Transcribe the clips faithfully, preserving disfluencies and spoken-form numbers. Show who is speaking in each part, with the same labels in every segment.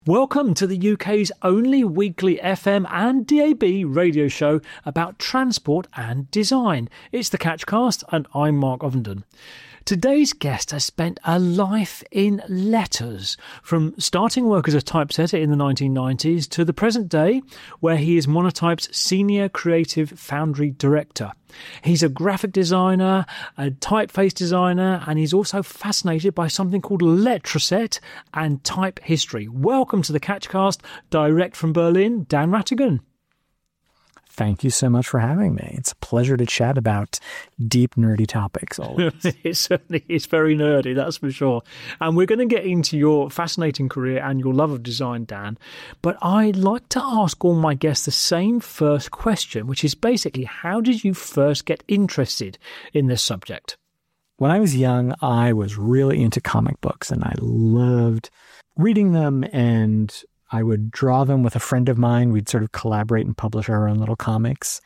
Speaker 1: Welcome to the U K's only weekly F M and D A B radio show about transport and design. It's the Catchcast, and I'm Mark Ovenden. Today's guest has spent a life in letters, from starting work as a typesetter in the nineteen nineties to the present day, where he is Monotype's Senior Creative Foundry Director. He's a graphic designer, a typeface designer, and he's also fascinated by something called Letraset and type history. Welcome to the Catchcast, direct from Berlin, Dan Rattigan.
Speaker 2: Thank you so much for having me. It's a pleasure to chat about deep, nerdy topics always.
Speaker 1: It certainly is very nerdy, that's for sure. And we're going to get into your fascinating career and your love of design, Dan. But I'd like to ask all my guests the same first question, which is basically, how did you first get interested in this subject?
Speaker 2: When I was young, I was really into comic books, and I loved reading them, and I would draw them with a friend of mine. We'd sort of collaborate and publish our own little comics.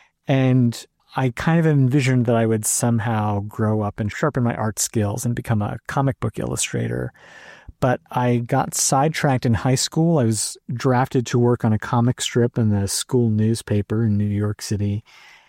Speaker 2: And I kind of envisioned that I would somehow grow up and sharpen my art skills and become a comic book illustrator. But I got sidetracked in high school. I was drafted to work on a comic strip in the school newspaper in New York City.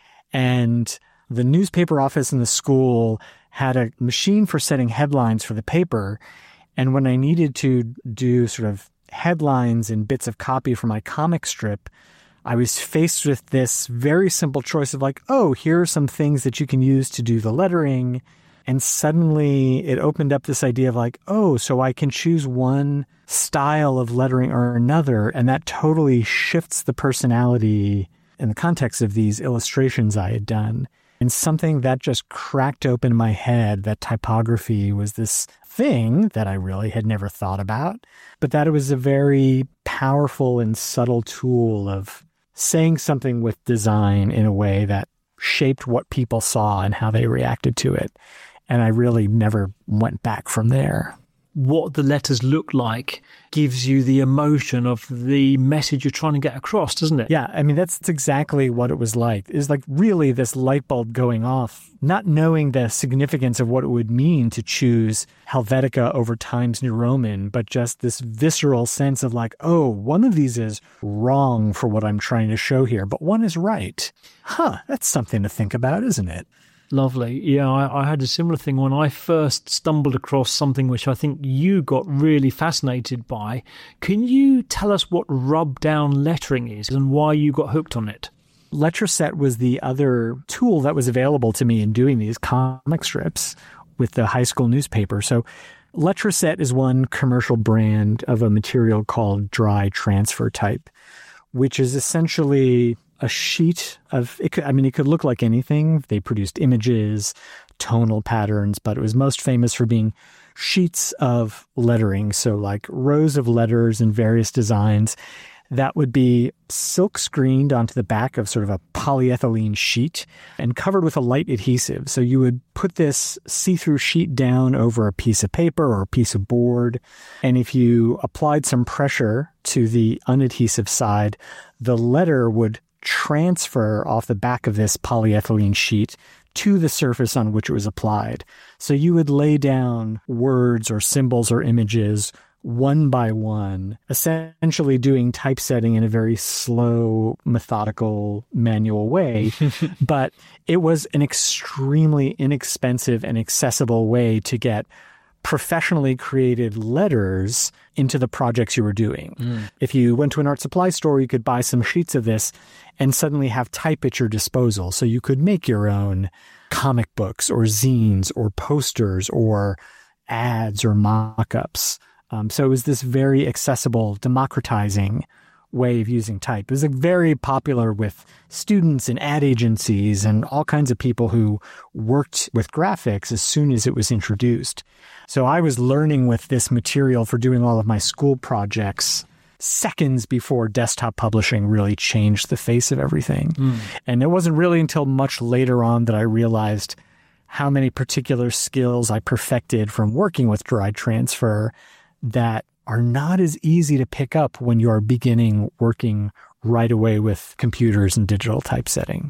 Speaker 2: And the newspaper office in the school had a machine for setting headlines for the paper. And when I needed to do sort of headlines and bits of copy for my comic strip, I was faced with this very simple choice of like, oh, here are some things that you can use to do the lettering. And suddenly it opened up this idea of like, oh, so I can choose one style of lettering or another. And that totally shifts the personality in the context of these illustrations I had done. And something that just cracked open my head, that typography was this thing that I really had never thought about, but that it was a very powerful and subtle tool of saying something with design in a way that shaped what people saw and how they reacted to it. And I really never went back from there.
Speaker 1: What the letters look like gives you the emotion of the message you're trying to get across, doesn't it?
Speaker 2: Yeah, I mean, that's exactly what it was like. It's like really this light bulb going off, not knowing the significance of what it would mean to choose Helvetica over Times New Roman, but just this visceral sense of like, oh, one of these is wrong for what I'm trying to show here, but one is right. Huh, that's something to think about, isn't it?
Speaker 1: Lovely. Yeah, I, I had a similar thing when I first stumbled across something which I think you got really fascinated by. Can you tell us what rub-down lettering is and why you got hooked on it?
Speaker 2: Letraset was the other tool that was available to me in doing these comic strips with the high school newspaper. So Letraset is one commercial brand of a material called dry transfer type, which is essentially a sheet of, it could, I mean, it could look like anything. They produced images, tonal patterns, but it was most famous for being sheets of lettering. So like rows of letters in various designs that would be silk screened onto the back of sort of a polyethylene sheet and covered with a light adhesive. So you would put this see-through sheet down over a piece of paper or a piece of board. And if you applied some pressure to the unadhesive side, the letter would transfer off the back of this polyethylene sheet to the surface on which it was applied. So you would lay down words or symbols or images one by one, essentially doing typesetting in a very slow, methodical, manual way. But it was an extremely inexpensive and accessible way to get professionally created letters into the projects you were doing. Mm. If you went to an art supply store, you could buy some sheets of this and suddenly have type at your disposal. So you could make your own comic books or zines or posters or ads or mock-ups. Um, so it was this very accessible, democratizing way of using type. It was like very popular with students and ad agencies and all kinds of people who worked with graphics as soon as it was introduced. So I was learning with this material for doing all of my school projects seconds before desktop publishing really changed the face of everything. Mm. And it wasn't really until much later on that I realized how many particular skills I perfected from working with dry transfer that are not as easy to pick up when you're beginning working right away with computers and digital typesetting.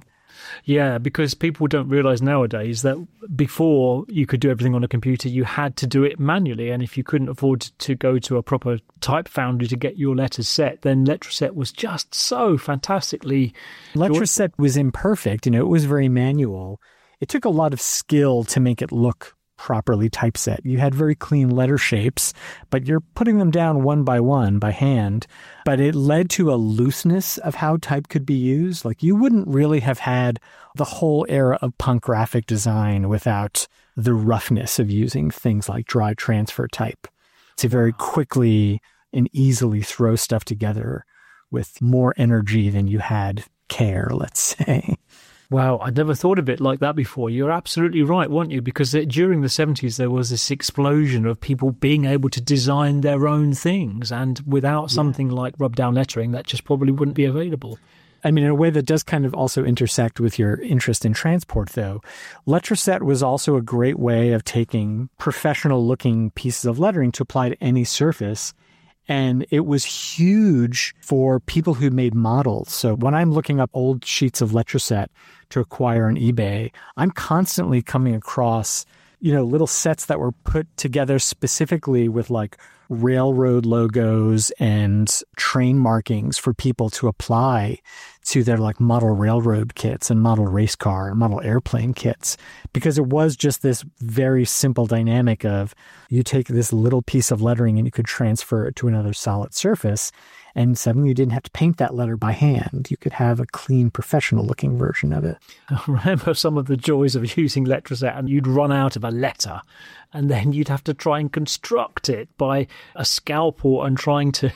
Speaker 1: Yeah, because people don't realize nowadays that before you could do everything on a computer, you had to do it manually. And if you couldn't afford to go to a proper type foundry to get your letters set, then Letraset was just so fantastically...
Speaker 2: Letraset was imperfect. You know, it was very manual. It took a lot of skill to make it look properly typeset. You had very clean letter shapes, but you're putting them down one by one by hand. But it led to a looseness of how type could be used. Like you wouldn't really have had the whole era of punk graphic design without the roughness of using things like dry transfer type to very quickly and easily throw stuff together with more energy than you had care, let's say.
Speaker 1: Wow, I'd never thought of it like that before. You're absolutely right, weren't you? Because during the seventies, there was this explosion of people being able to design their own things. And without something yeah. like rub-down lettering, that just probably wouldn't be available.
Speaker 2: I mean, in a way that does kind of also intersect with your interest in transport, though. Letraset was also a great way of taking professional-looking pieces of lettering to apply to any surface. And it was huge for people who made models. So when I'm looking up old sheets of Letraset to acquire on eBay, I'm constantly coming across, you know, little sets that were put together specifically with like railroad logos and train markings for people to apply to their like model railroad kits and model race car and model airplane kits, because it was just this very simple dynamic of you take this little piece of lettering and you could transfer it to another solid surface. And suddenly you didn't have to paint that letter by hand. You could have a clean, professional-looking version of it.
Speaker 1: I remember some of the joys of using Letraset, and you'd run out of a letter, and then you'd have to try and construct it by a scalpel and trying to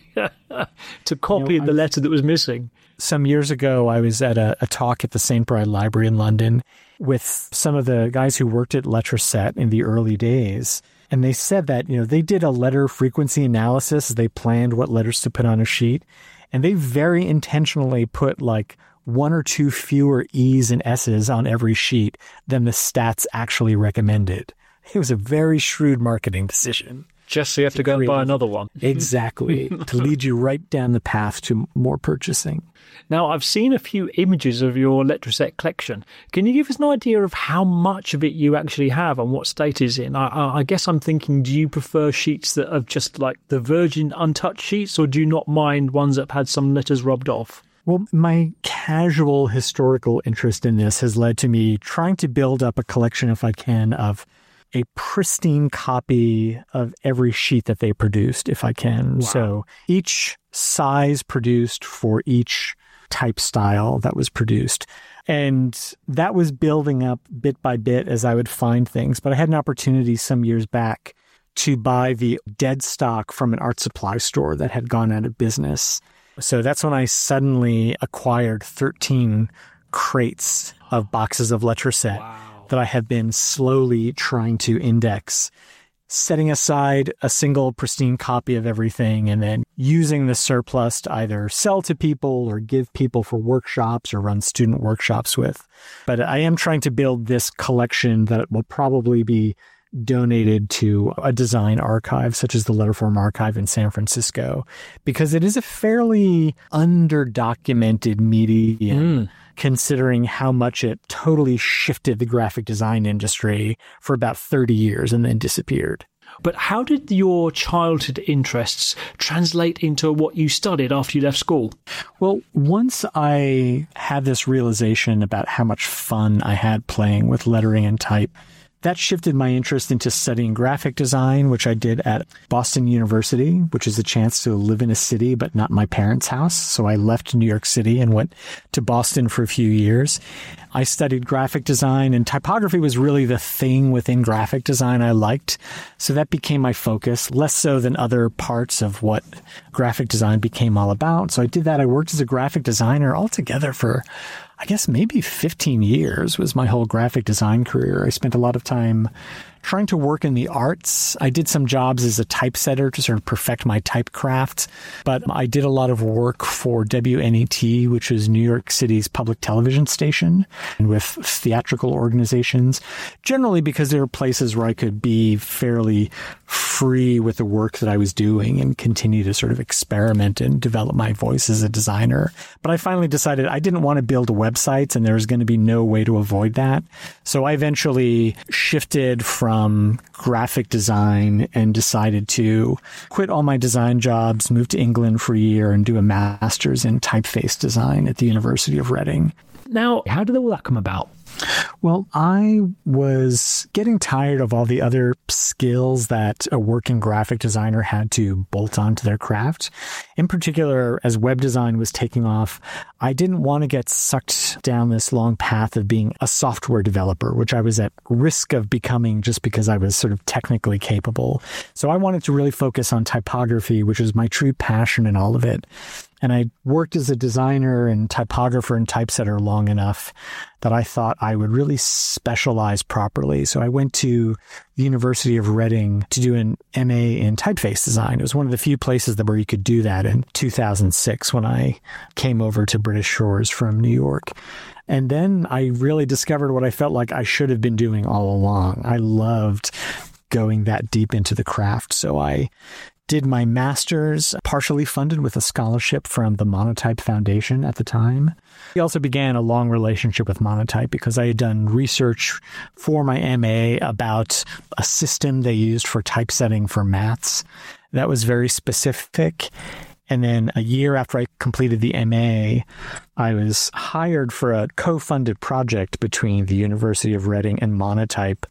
Speaker 1: to copy you know, the letter that was missing.
Speaker 2: Some years ago, I was at a, a talk at the Saint Bride Library in London with some of the guys who worked at Letraset in the early days. And they said that, you know, they did a letter frequency analysis. They planned what letters to put on a sheet. And they very intentionally put like one or two fewer E's and S's on every sheet than the stats actually recommended. It was a very shrewd marketing decision.
Speaker 1: Just so you have to, to go and buy another one.
Speaker 2: Exactly. To lead you right down the path to more purchasing.
Speaker 1: Now, I've seen a few images of your Letraset collection. Can you give us an idea of how much of it you actually have and what state it's in? I, I guess I'm thinking, do you prefer sheets that are just like the virgin untouched sheets, or do you not mind ones that have had some letters rubbed off?
Speaker 2: Well, my casual historical interest in this has led to me trying to build up a collection, if I can, of a pristine copy of every sheet that they produced, if I can.
Speaker 1: Wow.
Speaker 2: So each size produced for each type style that was produced. And that was building up bit by bit as I would find things. But I had an opportunity some years back to buy the dead stock from an art supply store that had gone out of business. So that's when I suddenly acquired thirteen crates of boxes of Letraset.
Speaker 1: Wow.
Speaker 2: That I have been slowly trying to index, setting aside a single pristine copy of everything and then using the surplus to either sell to people or give people for workshops or run student workshops with. But I am trying to build this collection that will probably be donated to a design archive such as the Letterform Archive in San Francisco, because it is a fairly underdocumented medium. Mm. Considering how much it totally shifted the graphic design industry for about thirty years and then disappeared.
Speaker 1: But how did your childhood interests translate into what you studied after you left school?
Speaker 2: Well, once I had this realization about how much fun I had playing with lettering and type, that shifted my interest into studying graphic design, which I did at Boston University, which is a chance to live in a city, but not my parents' house. So I left New York City and went to Boston for a few years. I studied graphic design, and typography was really the thing within graphic design I liked. So that became my focus, less so than other parts of what graphic design became all about. So I did that. I worked as a graphic designer altogether for, I guess, maybe fifteen years was my whole graphic design career. I spent a lot of time trying to work in the arts. I did some jobs as a typesetter to sort of perfect my type craft, but I did a lot of work for W N E T, which is New York City's public television station, and with theatrical organizations, generally because there were places where I could be fairly free with the work that I was doing and continue to sort of experiment and develop my voice as a designer. But I finally decided I didn't want to build websites, and there was going to be no way to avoid that. So I eventually shifted from graphic design and decided to quit all my design jobs, move to England for a year, and do a master's in typeface design at the University of Reading.
Speaker 1: Now, how did all that come about?
Speaker 2: Well, I was getting tired of all the other skills that a working graphic designer had to bolt onto their craft. In particular, as web design was taking off, I didn't want to get sucked down this long path of being a software developer, which I was at risk of becoming just because I was sort of technically capable. So I wanted to really focus on typography, which was my true passion in all of it. And I worked as a designer and typographer and typesetter long enough that I thought I would really specialize properly. So I went to the University of Reading to do an M A in typeface design. It was one of the few places that where you could do that in two thousand six when I came over to British Shores from New York. And then I really discovered what I felt like I should have been doing all along. I loved going that deep into the craft. So I did my master's, partially funded with a scholarship from the Monotype Foundation at the time. I also began a long relationship with Monotype because I had done research for my M A about a system they used for typesetting for maths that was very specific. And then a year after I completed the M A, I was hired for a co-funded project between the University of Reading and Monotype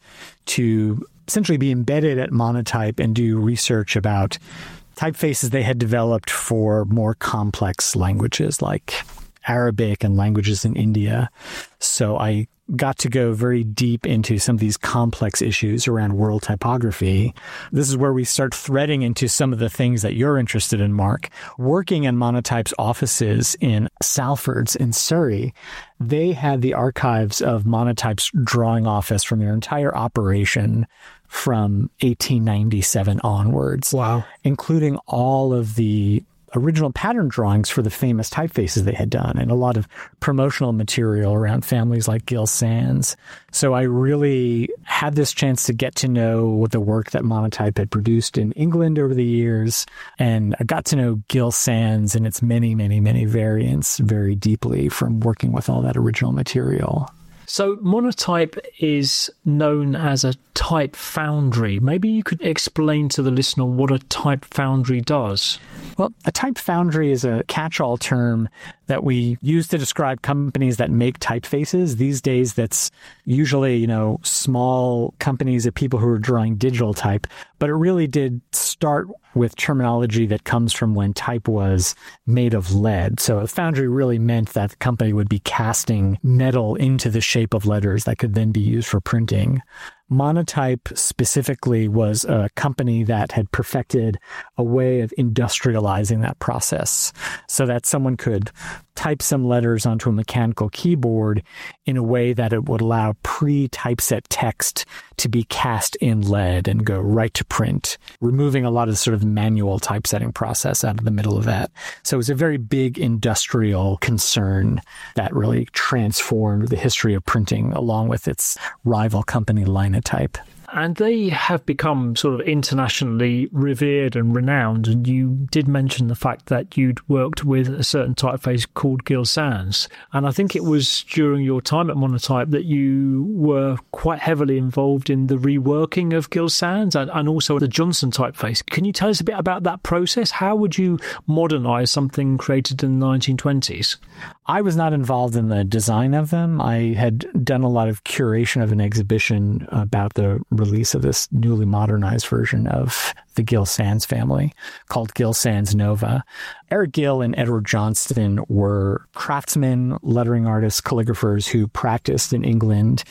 Speaker 2: to essentially be embedded at Monotype and do research about typefaces they had developed for more complex languages like Arabic and languages in India. So I got to go very deep into some of these complex issues around world typography. This is where we start threading into some of the things that you're interested in, Mark. Working in Monotype's offices in Salfords in Surrey, they had the archives of Monotype's drawing office from their entire operation from eighteen ninety-seven onwards.
Speaker 1: Wow.
Speaker 2: Including all of the original pattern drawings for the famous typefaces they had done and a lot of promotional material around families like Gill Sans. So I really had this chance to get to know the work that Monotype had produced in England over the years. And I got to know Gill Sans and its many, many, many variants very deeply from working with all that original material.
Speaker 1: So Monotype is known as a type foundry. Maybe you could explain to the listener what a type foundry does.
Speaker 2: Well, a type foundry is a catch-all term that we use to describe companies that make typefaces. These days, that's usually, you know, small companies of people who are drawing digital type. But it really did start with terminology that comes from when type was made of lead. So a foundry really meant that the company would be casting metal into the shape of letters that could then be used for printing. Monotype specifically was a company that had perfected a way of industrializing that process so that someone could type some letters onto a mechanical keyboard in a way that it would allow pre-typeset text to be cast in lead and go right to print, removing a lot of sort of manual typesetting process out of the middle of that. So it was a very big industrial concern that really transformed the history of printing along with its rival company Linotype.
Speaker 1: And they have become sort of internationally revered and renowned. And you did mention the fact that you'd worked with a certain typeface called Gill Sans. And I think it was during your time at Monotype that you were quite heavily involved in the reworking of Gill Sans and, and also the Johnson typeface. Can you tell us a bit about that process? How would you modernize something created in the nineteen twenties?
Speaker 2: I was not involved in the design of them. I had done a lot of curation of an exhibition about the release of this newly modernized version of the Gill Sans family called Gill Sans Nova. Eric Gill and Edward Johnston were craftsmen, lettering artists, calligraphers who practiced in England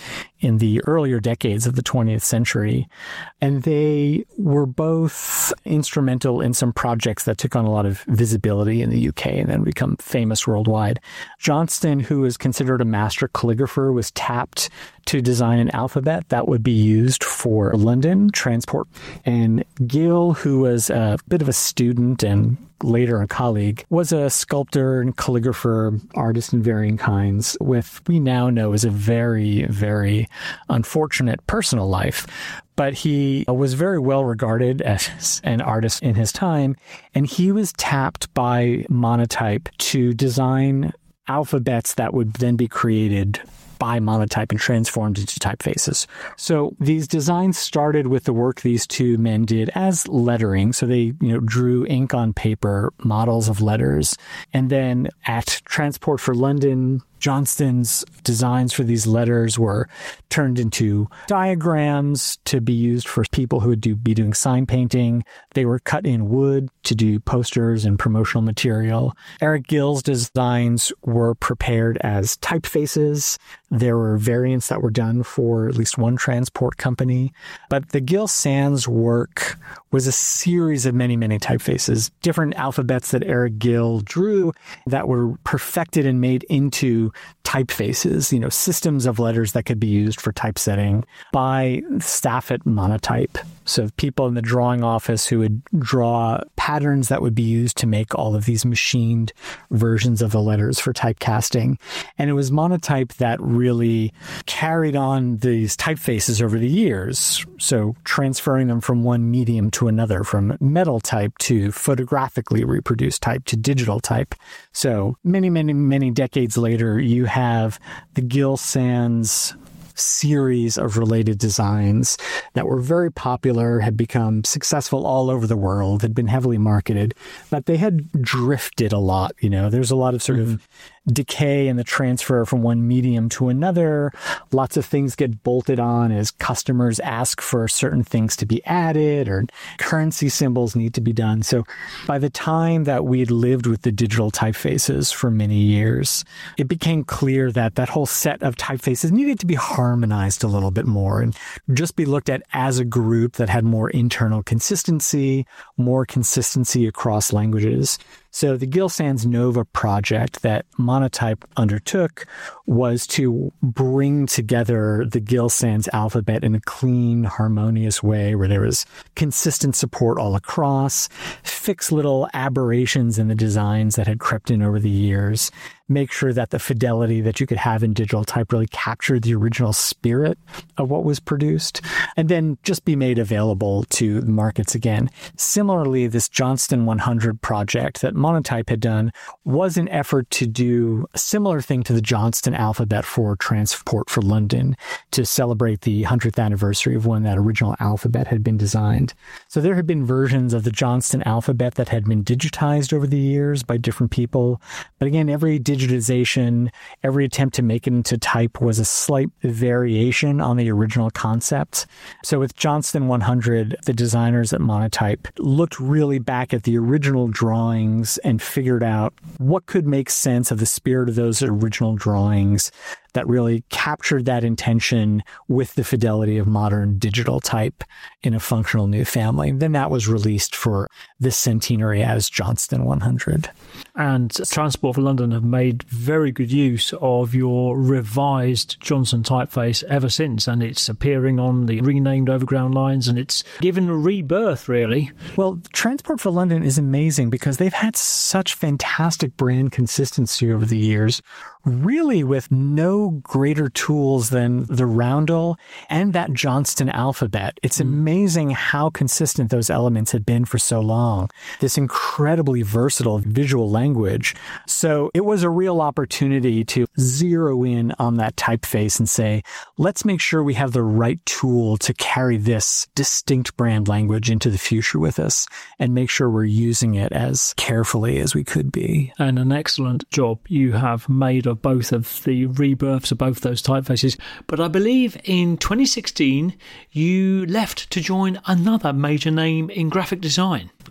Speaker 2: in the earlier decades of the twentieth century. And they were both instrumental in some projects that took on a lot of visibility in the U K and then become famous worldwide. Johnston, who is considered a master calligrapher, was tapped to design an alphabet that would be used for London transport. And Gill, who was a bit of a student and later a colleague, was a sculptor and calligrapher, artist in varying kinds, with we now know is a very, very unfortunate personal life. But he was very well regarded as an artist in his time, and he was tapped by Monotype to design alphabets that would then be created by Monotype and transformed into typefaces. So these designs started with the work these two men did as lettering. So they, you know, drew ink on paper, models of letters. And then at Transport for London, Johnston's designs for these letters were turned into diagrams to be used for people who would do, be doing sign painting. They were cut in wood to do posters and promotional material. Eric Gill's designs were prepared as typefaces. There were variants that were done for at least one transport company. But the Gill Sans work was a series of many, many typefaces, different alphabets that Eric Gill drew that were perfected and made into typefaces, you know, systems of letters that could be used for typesetting by staff at Monotype. So people in the drawing office who would draw patterns that would be used to make all of these machined versions of the letters for typecasting. And it was Monotype that really carried on these typefaces over the years. So transferring them from one medium to another, from metal type to photographically reproduced type to digital type. So many, many, many decades later, you have the Gill Sans series of related designs that were very popular, had become successful all over the world, had been heavily marketed, but they had drifted a lot. You know, there's a lot of sort mm-hmm. of decay in the transfer from one medium to another. Lots of things get bolted on as customers ask for certain things to be added or currency symbols need to be done. So by the time that we'd lived with the digital typefaces for many years, it became clear that that whole set of typefaces needed to be harmonized a little bit more and just be looked at as a group that had more internal consistency, more consistency across languages. So the Gill Sans Nova project that Monotype undertook was to bring together the Gill Sans alphabet in a clean, harmonious way where there was consistent support all across, fix little aberrations in the designs that had crept in over the years, make sure that the fidelity that you could have in digital type really captured the original spirit of what was produced, and then just be made available to the markets again. Similarly, this Johnston one hundred project that Monotype had done was an effort to do a similar thing to the Johnston alphabet for Transport for London to celebrate the hundredth anniversary of when that original alphabet had been designed. So there had been versions of the Johnston alphabet that had been digitized over the years by different people. But again, every digitization, every attempt to make it into type was a slight variation on the original concept. So with Johnston one hundred, the designers at Monotype looked really back at the original drawings and figured out what could make sense of the spirit of those original drawings that really captured that intention with the fidelity of modern digital type in a functional new family. Then that was released for this centenary as Johnston one hundred.
Speaker 1: And Transport for London have made very good use of your revised Johnston typeface ever since, and it's appearing on the renamed Overground lines, and it's given a rebirth, really.
Speaker 2: Well, Transport for London is amazing because they've had such fantastic brand consistency over the years, really with no greater tools than the roundel and that Johnston alphabet. It's amazing how consistent those elements had been for so long. This incredibly versatile visual language. So it was a real opportunity to zero in on that typeface and say, let's make sure we have the right tool to carry this distinct brand language into the future with us and make sure we're using it as carefully as we could be.
Speaker 1: And an excellent job you have made of both of the rebirths of both those typefaces. But I believe in twenty sixteen, you left to join another major name in graphic design.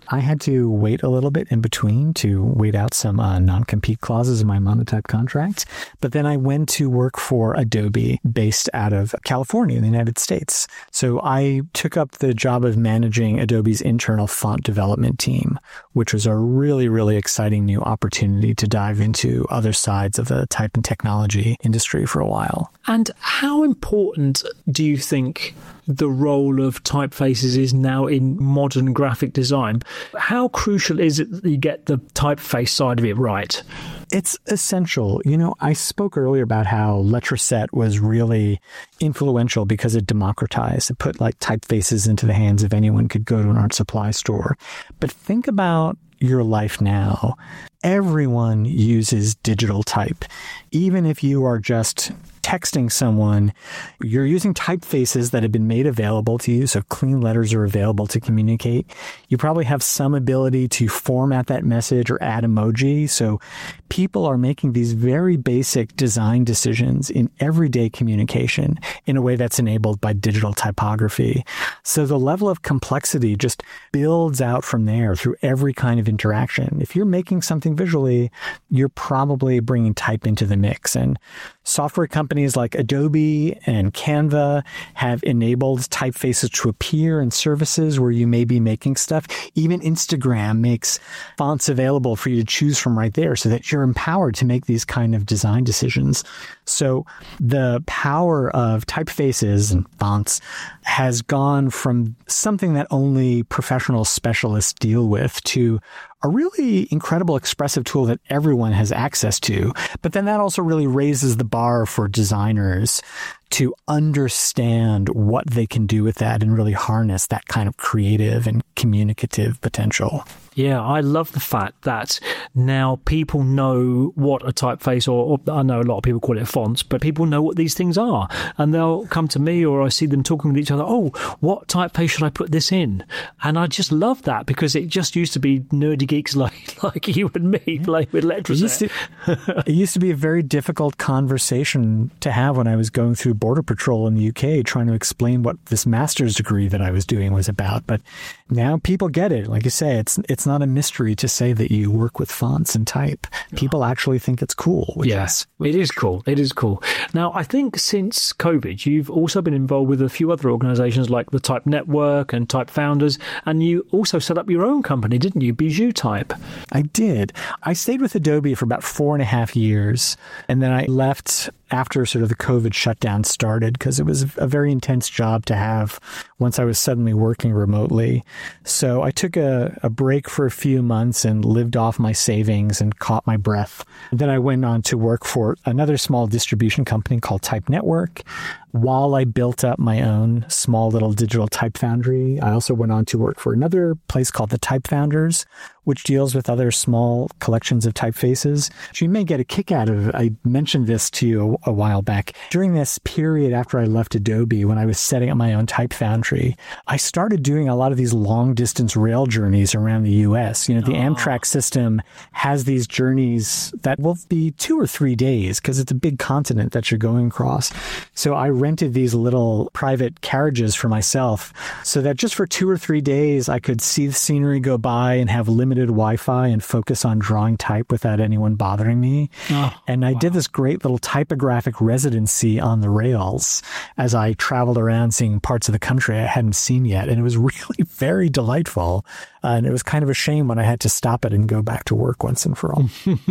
Speaker 2: I had to wait a little bit in between to wait out some uh, non-compete clauses in my monotype contract. But then I went to work for Adobe based out of California in the United States. So I took up the job of managing Adobe's internal font development team, which was a really, really exciting new opportunity to dive into other sides of the type and technology industry for a while.
Speaker 1: And how important do you think the role of typefaces is now in modern graphic design? How crucial is it that you get the typeface side of it right?
Speaker 2: It's essential. You know, I spoke earlier about how Letraset was really influential because it democratized. It put like typefaces into the hands of anyone could go to an art supply store. But think about your life now. Everyone uses digital type. Even if you are just texting someone, you're using typefaces that have been made available to you, so clean letters are available to communicate. You probably have some ability to format that message or add emoji. So people are making these very basic design decisions in everyday communication in a way that's enabled by digital typography. So the level of complexity just builds out from there through every kind of interaction. If you're making something visually, you're probably bringing type into the mix. And software companies like Adobe and Canva have enabled typefaces to appear in services where you may be making stuff. Even Instagram makes fonts available for you to choose from right there so that you're empowered to make these kind of design decisions. So the power of typefaces and fonts has gone from something that only professional specialists deal with to a really incredible expressive tool that everyone has access to. But then that also really raises the bar for designers to understand what they can do with that and really harness that kind of creative and communicative potential.
Speaker 1: Yeah, I love the fact that now people know what a typeface, or, or I know a lot of people call it fonts, but people know what these things are. And they'll come to me, or I see them talking with each other, oh, what typeface should I put this in? And I just love that, because it just used to be nerdy geeks like, like you and me playing with Letraset.
Speaker 2: It used, to, it used to be a very difficult conversation to have when I was going through Border Patrol in the U K, trying to explain what this master's degree that I was doing was about. But now people get it. Like you say, it's it's not a mystery to say that you work with fonts and type. People actually think it's cool.
Speaker 1: Yes, yeah, it is cool. It is cool. Now, I think since COVID, you've also been involved with a few other organizations like the Type Network and Type Founders, and you also set up your own company, didn't you? Bijou Type.
Speaker 2: I did. I stayed with Adobe for about four and a half years, and then I left after sort of the COVID shutdown started, because it was a very intense job to have once I was suddenly working remotely. So I took a, a break for a few months and lived off my savings and caught my breath. Then I went on to work for another small distribution company called Type Network. While I built up my own small little digital type foundry, I also went on to work for another place called the Type Founders, which deals with other small collections of typefaces. So you may get a kick out of it. I mentioned this to you a, a while back. During this period after I left Adobe, when I was setting up my own type foundry, I started doing a lot of these long distance rail journeys around the U S. You know, the oh. Amtrak system has these journeys that will be two or three days because it's a big continent that you're going across. So I rented these little private carriages for myself so that just for two or three days, I could see the scenery go by and have limited Wi-Fi and focus on drawing type without anyone bothering me. Oh, and I wow. did this great little typographic residency on the rails as I traveled around seeing parts of the country I hadn't seen yet. And it was really very delightful. Uh, and it was kind of a shame when I had to stop it and go back to work once and for all.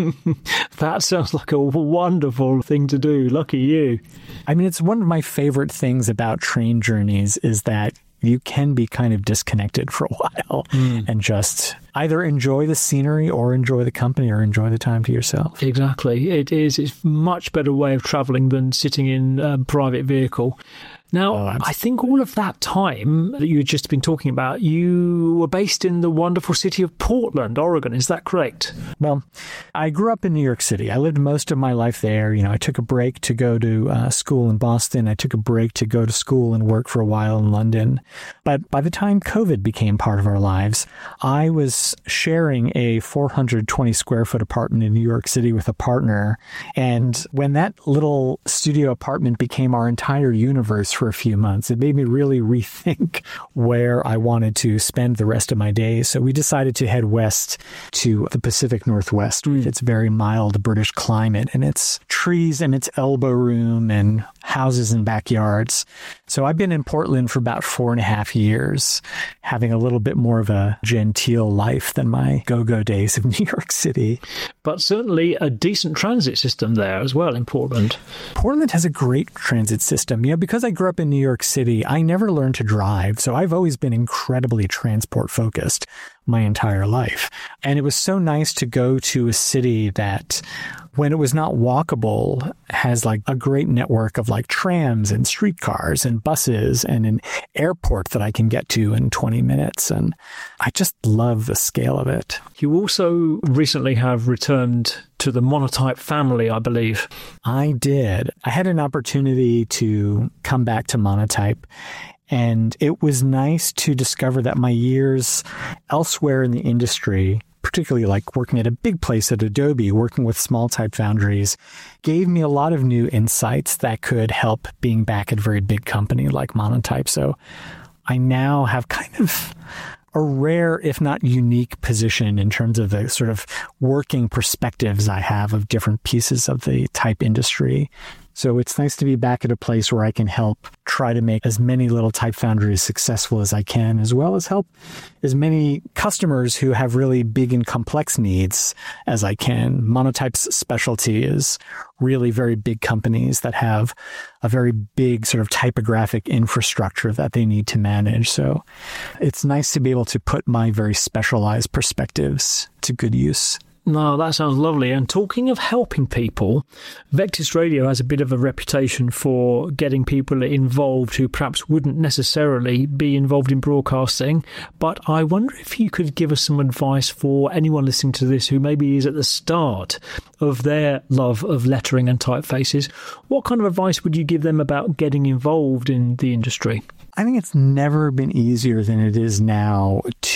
Speaker 1: That sounds like a wonderful thing to do. Lucky you.
Speaker 2: I mean, it's one of my favorite things about train journeys is that you can be kind of disconnected for a while mm. and just either enjoy the scenery or enjoy the company or enjoy the time to yourself.
Speaker 1: Exactly. It is. It's a much better way of traveling than sitting in a private vehicle. Now, oh, I think all of that time that you've just been talking about, you were based in the wonderful city of Portland, Oregon. Is that correct?
Speaker 2: Well, I grew up in New York City. I lived most of my life there. You know, I took a break to go to uh, school in Boston. I took a break to go to school and work for a while in London. But by the time COVID became part of our lives, I was was sharing a four hundred twenty square foot apartment in New York City with a partner. And when that little studio apartment became our entire universe for a few months, it made me really rethink where I wanted to spend the rest of my days. So we decided to head west to the Pacific Northwest with its very mild British climate and its trees and its elbow room and houses and backyards. So I've been in Portland for about four and a half years, having a little bit more of a genteel life than my go-go days of New York City.
Speaker 1: But certainly a decent transit system there as well in Portland.
Speaker 2: Portland has a great transit system. You know, because I grew up in New York City, I never learned to drive. So I've always been incredibly transport focused my entire life. And it was so nice to go to a city that, when it was not walkable, has like a great network of like trams and streetcars and buses and an airport that I can get to in twenty minutes. And I just love the scale of it.
Speaker 1: You also recently have returned to the Monotype family, I believe.
Speaker 2: I did. I had an opportunity to come back to Monotype. And it was nice to discover that my years elsewhere in the industry, particularly like working at a big place at Adobe, working with small type foundries, gave me a lot of new insights that could help being back at a very big company like Monotype. So I now have kind of a rare, if not unique, position in terms of the sort of working perspectives I have of different pieces of the type industry. So it's nice to be back at a place where I can help try to make as many little type foundries successful as I can, as well as help as many customers who have really big and complex needs as I can. Monotype's specialty is really very big companies that have a very big sort of typographic infrastructure that they need to manage. So it's nice to be able to put my very specialized perspectives to good use.
Speaker 1: No, that sounds lovely. And talking of helping people, Vectis Radio has a bit of a reputation for getting people involved who perhaps wouldn't necessarily be involved in broadcasting. But I wonder if you could give us some advice for anyone listening to this who maybe is at the start of their love of lettering and typefaces. What kind of advice would you give them about getting involved in the industry?
Speaker 2: I think it's never been easier than it is now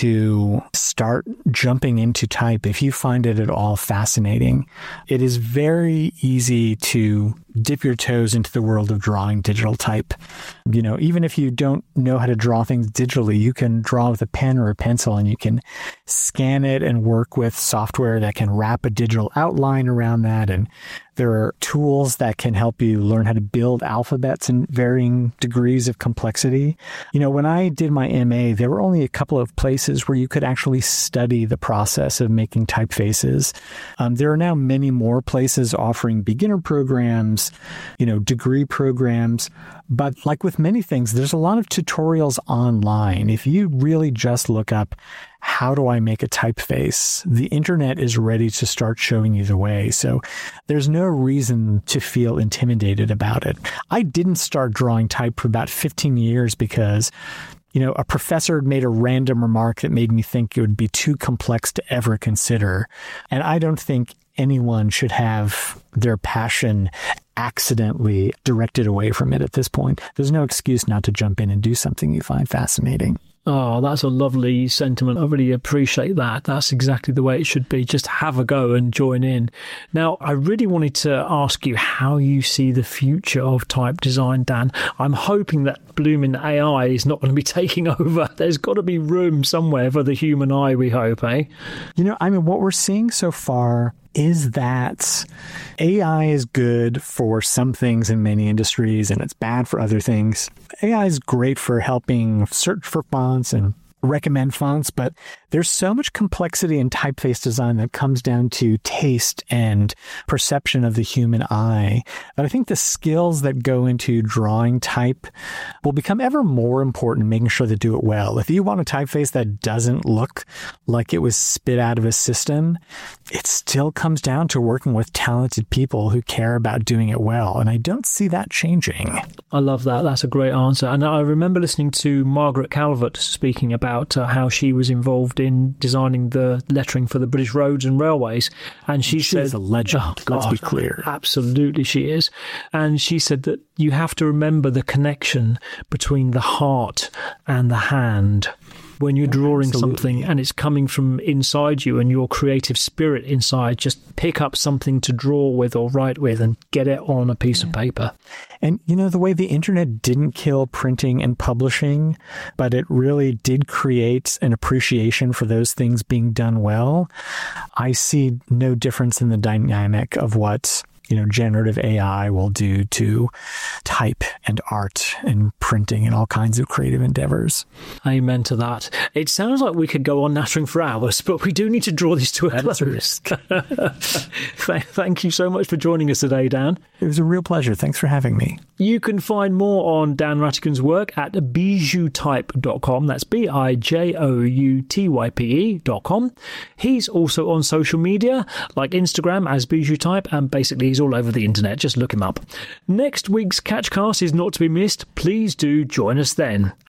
Speaker 2: to start jumping into type if you find it at all fascinating. It is very easy to dip your toes into the world of drawing digital type. You know, even if you don't know how to draw things digitally, you can draw with a pen or a pencil and you can scan it and work with software that can wrap a digital outline around that. And there are tools that can help you learn how to build alphabets in varying degrees of complexity. You know, when I did my M A, there were only a couple of places where you could actually study the process of making typefaces. Um, there are now many more places offering beginner programs, you know, degree programs. But like with many things, there's a lot of tutorials online. If you really just look up, how do I make a typeface? The internet is ready to start showing you the way. So there's no reason to feel intimidated about it. I didn't start drawing type for about fifteen years because, you know, a professor made a random remark that made me think it would be too complex to ever consider. And I don't think anyone should have their passion accidentally directed away from it at this point. There's no excuse not to jump in and do something you find fascinating.
Speaker 1: Oh, that's a lovely sentiment. I really appreciate that. That's exactly the way it should be. Just have a go and join in. Now, I really wanted to ask you how you see the future of type design, Dan. I'm hoping that blooming A I is not going to be taking over. There's got to be room somewhere for the human eye, we hope, eh?
Speaker 2: You know, I mean, what we're seeing so far is that A I is good for some things in many industries and it's bad for other things. A I is great for helping search for fonts and recommend fonts, but there's so much complexity in typeface design that comes down to taste and perception of the human eye that I think the skills that go into drawing type will become ever more important in making sure they do it well. If you want a typeface that doesn't look like it was spit out of a system, it still comes down to working with talented people who care about doing it well. And I don't see that changing.
Speaker 1: I love that. That's a great answer. And I remember listening to Margaret Calvert speaking about uh, how she was involved in designing the lettering for the British roads and railways. And she,
Speaker 2: she
Speaker 1: said...
Speaker 2: is a legend,
Speaker 1: oh, God,
Speaker 2: let's be clear.
Speaker 1: Absolutely she is. And she said that you have to remember the connection between the heart and the hand. when you're drawing
Speaker 2: Absolutely.
Speaker 1: something and it's coming from inside you and your creative spirit inside, just pick up something to draw with or write with and get it on a piece yeah. of paper.
Speaker 2: And, you know, the way the internet didn't kill printing and publishing, but it really did create an appreciation for those things being done well, I see no difference in the dynamic of what, you know, generative A I will do to type and art and printing and all kinds of creative endeavors.
Speaker 1: Amen to that. It sounds like we could go on nattering for hours, but we do need to draw this to a close. Thank you so much for joining us today, Dan.
Speaker 2: It was a real pleasure. Thanks for having me.
Speaker 1: You can find more on Dan Ratigan's work at bijou type dot com. That's B I J O U T Y P E dot com. He's also on social media like Instagram as bijoutype, and basically he's all over the internet. Just look him up. Next week's Catchcast is not to be missed. Please do join us then.